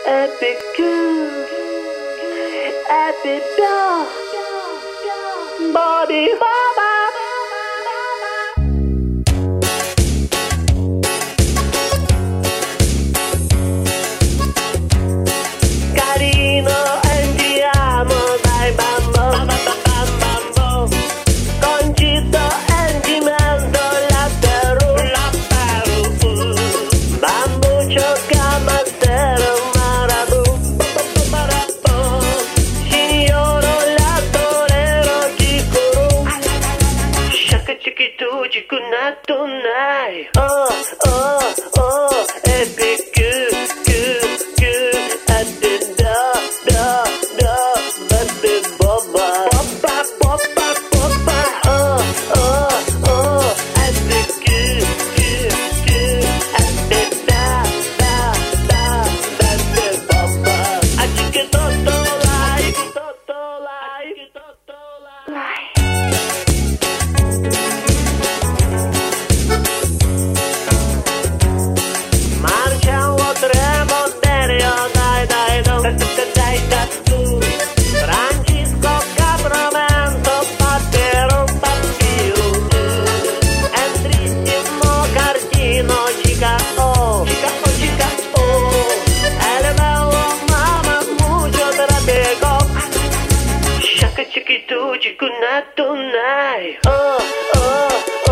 Epic good, epic dog, body baba. Carino, andiamo dai bambo, concito e cimento, lattero, bambuccio, camatero, marabù, signoro, lattorero, cicuru, shaka chikitu, chikunatunai, oh, oh, oh, epic good, good, good, epic da, da, da, baby boba, boba, boba, boba, oh, oh, oh, epic good, good, good, epic da, da, da, baby boba, I think it's toto like, toto like, toto like. Marciamo tremo derio, dai dai do, dai da tu. Francisco Capramento, Pattero, Pattiro. Andrissimo Cardino, Giga oh, Giga oh, Giga oh. Elemelo mama, mucho tratego. Shaka chikitu, chikunatunai, oh, oh,